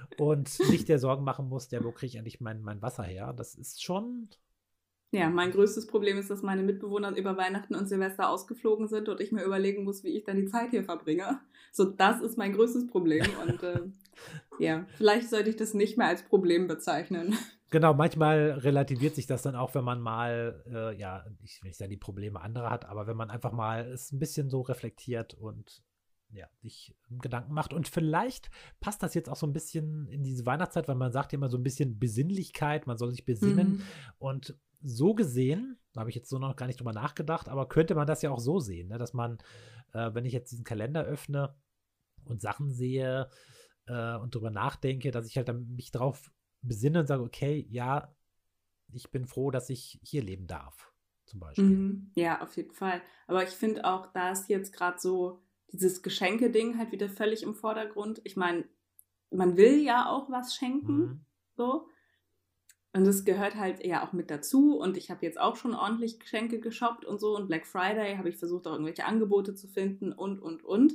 und nicht dir Sorgen machen musst, ja, wo kriege ich eigentlich mein, mein Wasser her? Das ist schon, Ja, mein größtes Problem ist, dass meine Mitbewohner über Weihnachten und Silvester ausgeflogen sind und ich mir überlegen muss, wie ich dann die Zeit hier verbringe. So, das ist mein größtes Problem. Und äh, ja, vielleicht sollte ich das nicht mehr als Problem bezeichnen. genau, manchmal relativiert sich das dann auch, wenn man mal, äh, ja, ich will nicht sagen, die Probleme anderer hat, aber wenn man einfach mal es ein bisschen so reflektiert und ja, sich Gedanken macht. Und vielleicht passt das jetzt auch so ein bisschen in diese Weihnachtszeit, weil man sagt ja immer so ein bisschen Besinnlichkeit, man soll sich besinnen. Mhm. Und so gesehen, da habe ich jetzt so noch gar nicht drüber nachgedacht, aber könnte man das ja auch so sehen, ne? Dass man, äh, wenn ich jetzt diesen Kalender öffne und Sachen sehe äh, und drüber nachdenke, dass ich halt dann mich drauf besinne und sage, okay, ja, ich bin froh, dass ich hier leben darf, zum Beispiel. Mhm. Ja, auf jeden Fall. Aber ich finde auch, da ist jetzt gerade so dieses Geschenke-Ding halt wieder völlig im Vordergrund. Ich meine, man will ja auch was schenken, Mhm. so. Und das gehört halt ja auch mit dazu. Und ich habe jetzt auch schon ordentlich Geschenke geshoppt und so. Und Black Friday habe ich versucht, auch irgendwelche Angebote zu finden und, und, und.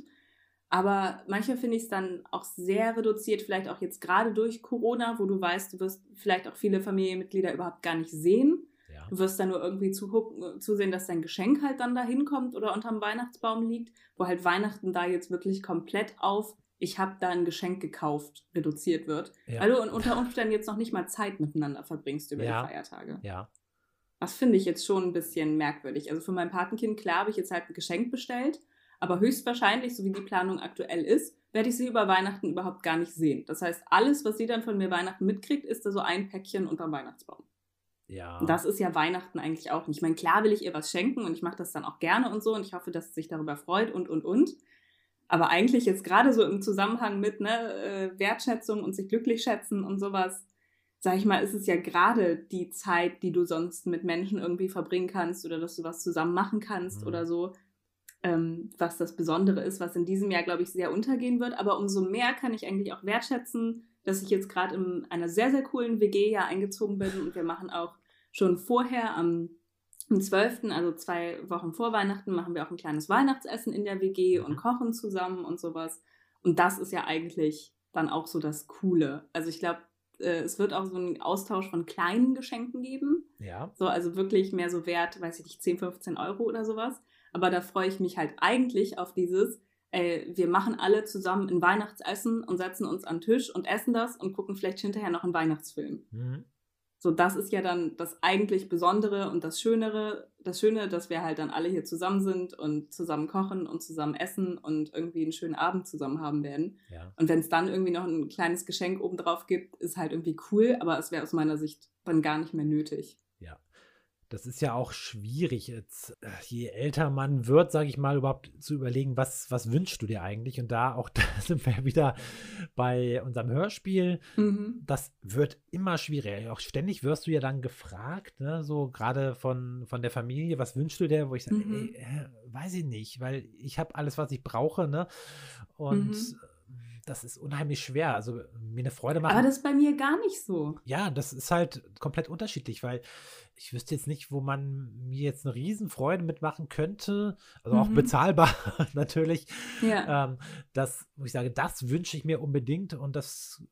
Aber manchmal finde ich es dann auch sehr reduziert, vielleicht auch jetzt gerade durch Corona, wo du weißt, du wirst vielleicht auch viele Familienmitglieder überhaupt gar nicht sehen. Ja. Du wirst dann nur irgendwie zugucken, zusehen, dass dein Geschenk halt dann da hinkommt oder unterm Weihnachtsbaum liegt, wo halt Weihnachten da jetzt wirklich komplett auf ich habe da ein Geschenk gekauft, reduziert wird. Ja. Weil du unter Umständen jetzt noch nicht mal Zeit miteinander verbringst über Ja. die Feiertage. Ja. Das finde ich jetzt schon ein bisschen merkwürdig. Also für mein Patenkind, klar, habe ich jetzt halt ein Geschenk bestellt, aber höchstwahrscheinlich, so wie die Planung aktuell ist, werde ich sie über Weihnachten überhaupt gar nicht sehen. Das heißt, alles, was sie dann von mir Weihnachten mitkriegt, ist da so ein Päckchen unterm Weihnachtsbaum. Ja. Und das ist ja Weihnachten eigentlich auch nicht. Ich meine, klar will ich ihr was schenken und ich mache das dann auch gerne und so und ich hoffe, dass sie sich darüber freut und, und, und. Aber eigentlich jetzt gerade so im Zusammenhang mit ne, Wertschätzung und sich glücklich schätzen und sowas, sag ich mal, ist es ja gerade die Zeit, die du sonst mit Menschen irgendwie verbringen kannst oder dass du was zusammen machen kannst mhm. oder so, ähm, was das Besondere ist, was in diesem Jahr, glaube ich, sehr untergehen wird. Aber umso mehr kann ich eigentlich auch wertschätzen, dass ich jetzt gerade in einer sehr, sehr coolen W G ja eingezogen bin und wir machen auch schon vorher am Am zwölften, also zwei Wochen vor Weihnachten, machen wir auch ein kleines Weihnachtsessen in der W G und kochen zusammen und sowas. Und das ist ja eigentlich dann auch so das Coole. Also ich glaube, äh, es wird auch so einen Austausch von kleinen Geschenken geben. Ja. So, also wirklich mehr so wert, weiß ich nicht, zehn, fünfzehn Euro oder sowas. Aber da freue ich mich halt eigentlich auf dieses, äh, wir machen alle zusammen ein Weihnachtsessen und setzen uns an den Tisch und essen das und gucken vielleicht hinterher noch einen Weihnachtsfilm. Mhm. So, das ist ja dann das eigentlich Besondere und das Schönere, das Schöne, dass wir halt dann alle hier zusammen sind und zusammen kochen und zusammen essen und irgendwie einen schönen Abend zusammen haben werden. Ja. Und wenn es dann irgendwie noch ein kleines Geschenk obendrauf gibt, ist halt irgendwie cool, aber es wäre aus meiner Sicht dann gar nicht mehr nötig. Ja. Das ist ja auch schwierig, jetzt, je älter man wird, sage ich mal, überhaupt zu überlegen, was, was wünschst du dir eigentlich? Und da auch, da sind wir wieder bei unserem Hörspiel. Mhm. Das wird immer schwieriger. Auch ständig wirst du ja dann gefragt, ne? So gerade von, von der Familie, was wünschst du dir? Wo ich sage, Mhm. ey, äh, weiß ich nicht, weil ich habe alles, was ich brauche, ne? Und Mhm. das ist unheimlich schwer. Also mir eine Freude machen. Aber das ist bei mir gar nicht so. Ja, das ist halt komplett unterschiedlich, weil ich wüsste jetzt nicht, wo man mir jetzt eine Riesenfreude mitmachen könnte, also auch Mhm. bezahlbar natürlich, Ja. ähm, das, wo ich sage, das wünsche ich mir unbedingt und das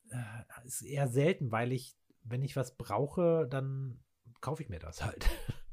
äh, ist eher selten, weil ich, wenn ich was brauche, dann kaufe ich mir das halt.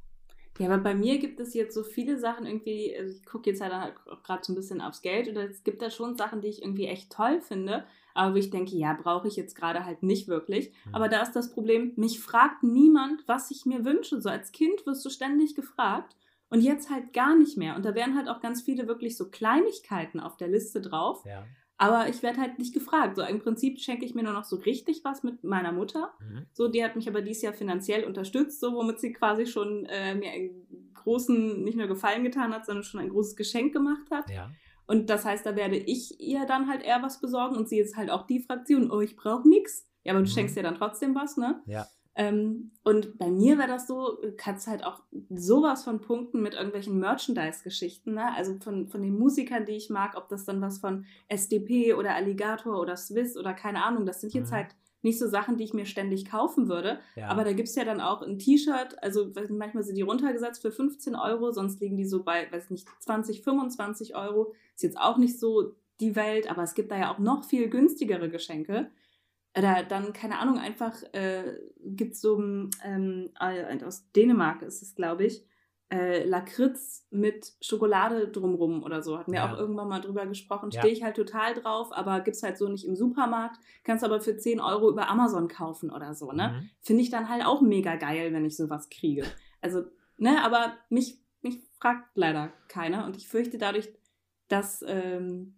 Ja, aber bei mir gibt es jetzt so viele Sachen irgendwie, also ich gucke jetzt halt auch gerade so ein bisschen aufs Geld oder es gibt da schon Sachen, die ich irgendwie echt toll finde, aber wo ich denke, ja, brauche ich jetzt gerade halt nicht wirklich. Hm. Aber da ist das Problem, mich fragt niemand, was ich mir wünsche. So als Kind wirst du ständig gefragt und jetzt halt gar nicht mehr. Und da wären halt auch ganz viele wirklich so Kleinigkeiten auf der Liste drauf. Ja. Aber ich werde halt nicht gefragt. So im Prinzip schenke ich mir nur noch so richtig was mit meiner Mutter. Mhm. So, die hat mich aber dieses Jahr finanziell unterstützt, so womit sie quasi schon äh, mir einen großen, nicht nur Gefallen getan hat, sondern schon ein großes Geschenk gemacht hat. Ja. Und das heißt, da werde ich ihr dann halt eher was besorgen und sie ist halt auch die Fraktion, oh, ich brauche nichts. Ja, aber du Mhm. schenkst ja dann trotzdem was, ne? Ja. Ähm, und bei mir wäre das so, kannst halt auch sowas von punkten mit irgendwelchen Merchandise-Geschichten, ne? Also von, von den Musikern, die ich mag, ob das dann was von S D P oder Alligator oder Swiss oder keine Ahnung, das sind jetzt Mhm. halt nicht so Sachen, die ich mir ständig kaufen würde, Ja. aber da gibt es ja dann auch ein T-Shirt, also weiß nicht, manchmal sind die runtergesetzt für fünfzehn Euro, sonst liegen die so bei, weiß nicht, zwanzig, fünfundzwanzig Euro, ist jetzt auch nicht so die Welt, aber es gibt da ja auch noch viel günstigere Geschenke. Oder dann, keine Ahnung, einfach äh, gibt es so, ähm, äh, aus Dänemark ist es, glaube ich, äh, Lakritz mit Schokolade drumrum oder so. Hatten wir Ja. auch irgendwann mal drüber gesprochen. Ja. Stehe ich halt total drauf, aber gibt es halt so nicht im Supermarkt. Kannst aber für zehn Euro über Amazon kaufen oder so, ne? Mhm. Finde ich dann halt auch mega geil, wenn ich sowas kriege. Also, ne, aber mich, mich fragt leider keiner und ich fürchte dadurch, dass ähm,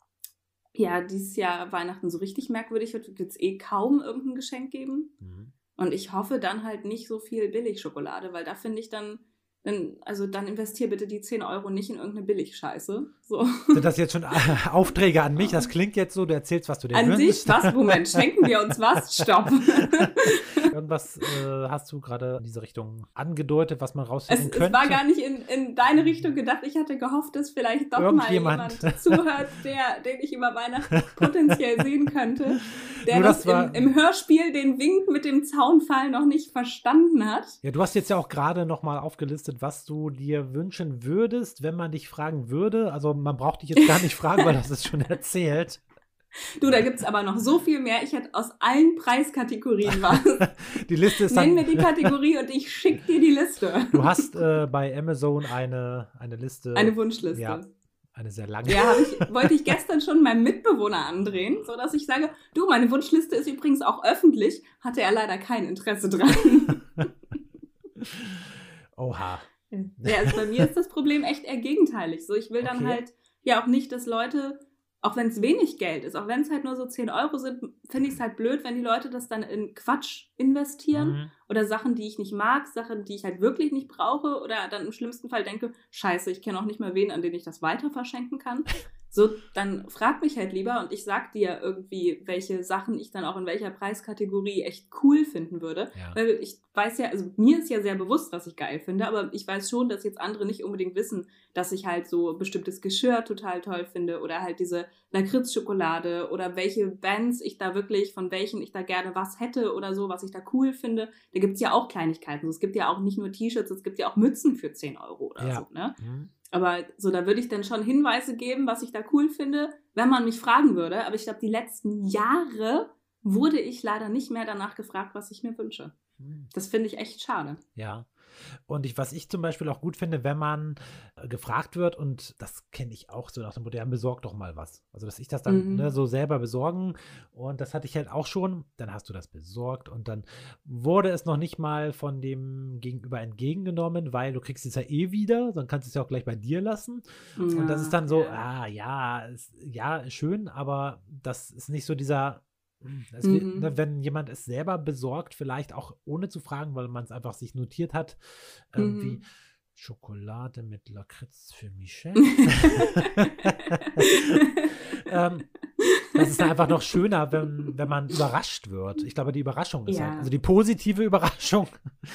ja, dieses Jahr Weihnachten so richtig merkwürdig wird, wird es eh kaum irgendein Geschenk geben. Mhm. Und ich hoffe dann halt nicht so viel Billigschokolade, weil da finde ich dann dann, also dann investier bitte die zehn Euro nicht in irgendeine Billigscheiße. So. Sind das jetzt schon Aufträge an mich? Das klingt jetzt so, du erzählst, was du dir An wünschst. dich? Was? Moment, schenken wir uns was? Stopp. Irgendwas äh, hast du gerade in diese Richtung angedeutet, was man rausfinden es, könnte? Es war gar nicht in, in deine Richtung gedacht. Ich hatte gehofft, dass vielleicht doch mal jemand zuhört, der, den ich über Weihnachten potenziell sehen könnte, der Nur das, das war, im, im Hörspiel den Wink mit dem Zaunfall noch nicht verstanden hat. Ja, du hast jetzt ja auch gerade noch mal aufgelistet, was du dir wünschen würdest, wenn man dich fragen würde. Also man braucht dich jetzt gar nicht fragen, weil das ist schon erzählt. Du, da gibt es aber noch so viel mehr. Ich hätte aus allen Preiskategorien was. Die Liste ist Nenn dann, mir die Kategorie und ich schicke dir die Liste. Du hast äh, bei Amazon eine, eine Liste. Eine Wunschliste. Ja, eine sehr lange. Ja, hab ich, wollte ich gestern schon meinem Mitbewohner andrehen, sodass ich sage, du, meine Wunschliste ist übrigens auch öffentlich. Hatte er leider kein Interesse dran. Oha. Ja, also bei mir ist das Problem echt eher gegenteilig. So, ich will dann Okay. halt ja auch nicht, dass Leute, auch wenn es wenig Geld ist, auch wenn es halt nur so zehn Euro sind, finde ich es halt blöd, wenn die Leute das dann in Quatsch investieren Mhm. oder Sachen, die ich nicht mag, Sachen, die ich halt wirklich nicht brauche oder dann im schlimmsten Fall denke, scheiße, ich kenne auch nicht mehr wen, an den ich das weiter verschenken kann. So, dann frag mich halt lieber und ich sag dir irgendwie, welche Sachen ich dann auch in welcher Preiskategorie echt cool finden würde. Ja. Weil ich weiß ja, also mir ist ja sehr bewusst, was ich geil finde, aber ich weiß schon, dass jetzt andere nicht unbedingt wissen, dass ich halt so bestimmtes Geschirr total toll finde oder halt diese Lakritz-Schokolade oder welche Bands ich da wirklich, von welchen ich da gerne was hätte oder so, was ich da cool finde. Da gibt's ja auch Kleinigkeiten. Es gibt ja auch nicht nur T-Shirts, es gibt ja auch Mützen für zehn Euro oder Ja. so, ne? Mhm. Aber so, da würde ich dann schon Hinweise geben, was ich da cool finde, wenn man mich fragen würde. Aber ich glaube, die letzten Jahre wurde ich leider nicht mehr danach gefragt, was ich mir wünsche. Mhm. Das finde ich echt schade. Ja. Und ich, was ich zum Beispiel auch gut finde, wenn man äh, gefragt wird, und das kenne ich auch so nach dem Motto, ja, besorg doch mal was. Also, dass ich das dann Mhm. ne, so selber besorgen, und das hatte ich halt auch schon, dann hast du das besorgt und dann wurde es noch nicht mal von dem Gegenüber entgegengenommen, weil du kriegst es ja eh wieder, dann kannst du es ja auch gleich bei dir lassen. Und das ist dann so, Ja. ah, ja, ist, ja, schön, aber das ist nicht so dieser, es wird, Mhm. ne, wenn jemand es selber besorgt, vielleicht auch ohne zu fragen, weil man es einfach sich notiert hat, ähm, Mhm. wie Schokolade mit Lakritz für Michelle. ähm, das ist dann einfach noch schöner, wenn, wenn man überrascht wird. Ich glaube, die Überraschung ist Ja. halt, also die positive Überraschung.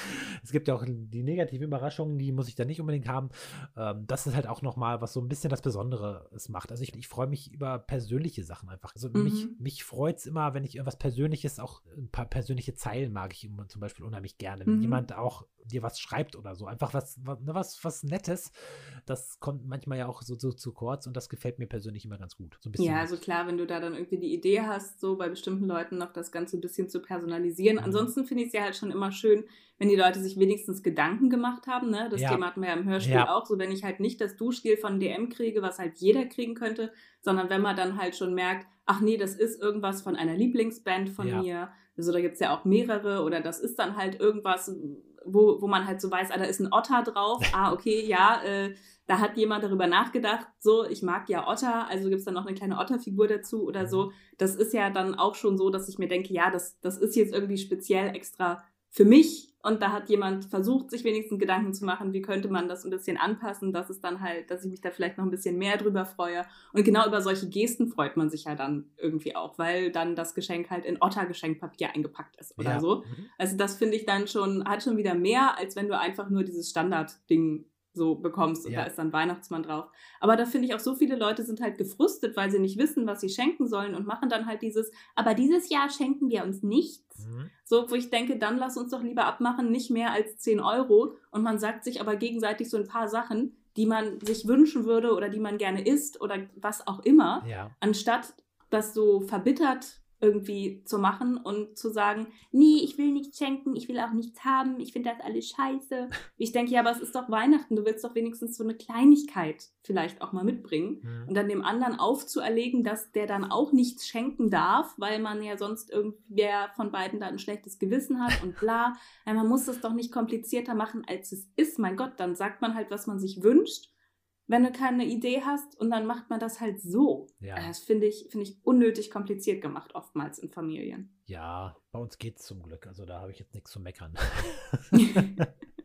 Es gibt ja auch die negative Überraschung, die muss ich dann nicht unbedingt haben. Ähm, das ist halt auch nochmal, was so ein bisschen das Besondere es macht. Also ich, ich freue mich über persönliche Sachen einfach. Also Mhm. mich, mich freut es immer, wenn ich irgendwas Persönliches, auch ein paar persönliche Zeilen mag ich immer zum Beispiel unheimlich gerne. Wenn Mhm. jemand auch dir was schreibt oder so, einfach was, was, ne, was, was Nettes, das kommt manchmal ja auch so, so zu kurz, und das gefällt mir persönlich immer ganz gut. So ein bisschen. Ja, also klar, wenn du da dann irgendwie die Idee hast, so bei bestimmten Leuten noch das Ganze ein bisschen zu personalisieren. Mhm. Ansonsten finde ich es ja halt schon immer schön, wenn die Leute sich wenigstens Gedanken gemacht haben. Ne? Das Ja. Thema hatten wir ja im Hörspiel Ja. auch. So, wenn ich halt nicht das Duschgel von D M kriege, was halt jeder kriegen könnte, sondern wenn man dann halt schon merkt, ach nee, das ist irgendwas von einer Lieblingsband von Ja. mir. Also da gibt es ja auch mehrere, oder das ist dann halt irgendwas, wo, wo man halt so weiß, ah, da ist ein Otter drauf. Ah, okay, ja, äh, da hat jemand darüber nachgedacht, so, ich mag ja Otter, also gibt es dann noch eine kleine Otterfigur dazu oder so. Das ist ja dann auch schon so, dass ich mir denke, ja, das, das ist jetzt irgendwie speziell extra für mich, und da hat jemand versucht, sich wenigstens Gedanken zu machen, wie könnte man das ein bisschen anpassen, dass es dann halt, dass ich mich da vielleicht noch ein bisschen mehr drüber freue. Und genau über solche Gesten freut man sich ja dann irgendwie auch, weil dann das Geschenk halt in Otter-Geschenkpapier eingepackt ist oder Ja. so. Mhm. Also das finde ich dann schon, hat schon wieder mehr, als wenn du einfach nur dieses Standardding so bekommst und Ja. da ist dann Weihnachtsmann drauf. Aber da finde ich auch, so viele Leute sind halt gefrustet, weil sie nicht wissen, was sie schenken sollen, und machen dann halt dieses, aber dieses Jahr schenken wir uns nichts. Mhm. So, wo ich denke, dann lass uns doch lieber abmachen, nicht mehr als zehn Euro, und man sagt sich aber gegenseitig so ein paar Sachen, die man sich wünschen würde oder die man gerne isst oder was auch immer, Ja. anstatt das so verbittert irgendwie zu machen und zu sagen, nee, ich will nichts schenken, ich will auch nichts haben, ich finde das alles scheiße. Ich denke, ja, aber es ist doch Weihnachten, du willst doch wenigstens so eine Kleinigkeit vielleicht auch mal mitbringen, Mhm. und dann dem anderen aufzuerlegen, dass der dann auch nichts schenken darf, weil man ja sonst irgendwer von beiden da ein schlechtes Gewissen hat und bla. Ja, man muss es doch nicht komplizierter machen, als es ist. Mein Gott, dann sagt man halt, was man sich wünscht, wenn du keine Idee hast, und dann macht man das halt so. Ja. Das finde ich, finde ich unnötig kompliziert gemacht, oftmals in Familien. Ja, bei uns geht's zum Glück. Also da habe ich jetzt nichts zu meckern.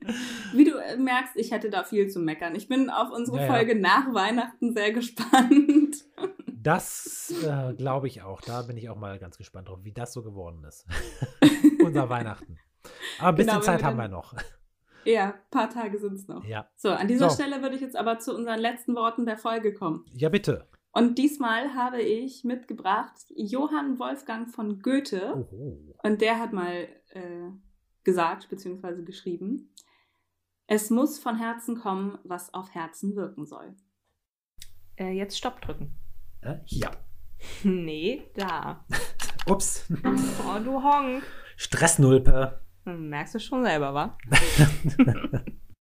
Wie du merkst, ich hätte da viel zu meckern. Ich bin auf unsere ja, Folge ja. nach Weihnachten sehr gespannt. Das äh, glaube ich auch. Da bin ich auch mal ganz gespannt drauf, wie das so geworden ist. Unser Weihnachten. Aber ein bisschen Genau, Zeit wir haben dann, wir noch. Ja, ein paar Tage sind es noch. Ja. So, an dieser so. Stelle würde ich jetzt aber zu unseren letzten Worten der Folge kommen. Ja, bitte. Und diesmal habe ich mitgebracht Johann Wolfgang von Goethe. Oho. Und der hat mal äh, gesagt bzw. geschrieben, es muss von Herzen kommen, was auf Herzen wirken soll. Äh, jetzt Stopp drücken. Äh, ja. Nee, da. Ups. Oh, du Honk. Stressnulpe. Merkst du schon selber, wa?